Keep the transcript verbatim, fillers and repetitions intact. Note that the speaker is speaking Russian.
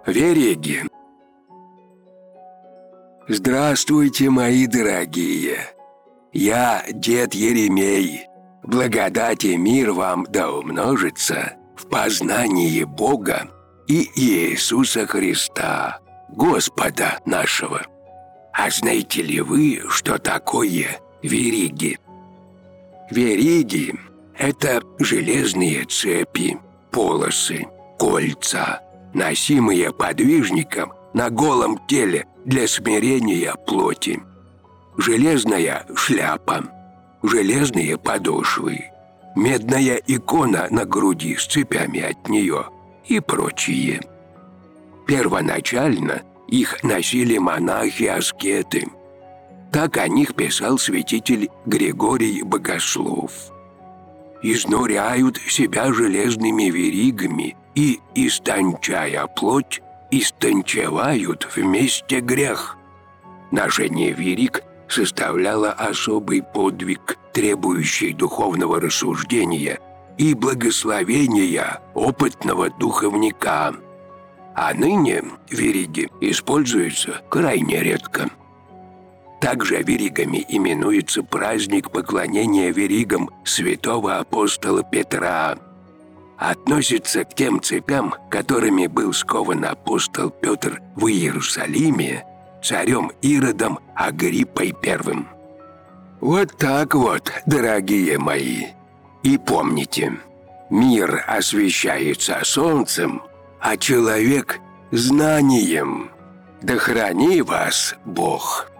Вериги. Здравствуйте, мои дорогие! Я дед Еремей. Благодать и мир вам да умножится в познании Бога и Иисуса Христа, Господа нашего. А знаете ли вы, что такое вериги? Вериги – это железные цепи, полосы, кольца, носимые подвижником на голом теле для смирения плоти. Железная шляпа, железные подошвы, медная икона на груди с цепями от нее и прочие. Первоначально их носили монахи-аскеты. Так о них писал святитель Григорий Богослов. «Изнуряют себя железными веригами и, истончая плоть, истончевают вместе грех». Ношение вериг составляло особый подвиг, требующий духовного рассуждения и благословения опытного духовника. А ныне вериги используются крайне редко. Также веригами именуется праздник поклонения веригам святого апостола Петра. Относится к тем цепям, которыми был скован апостол Петр в Иерусалиме царем Иродом Агриппой Первым. Вот так вот, дорогие мои. И помните, мир освещается солнцем, а человек – знанием. Да храни вас Бог!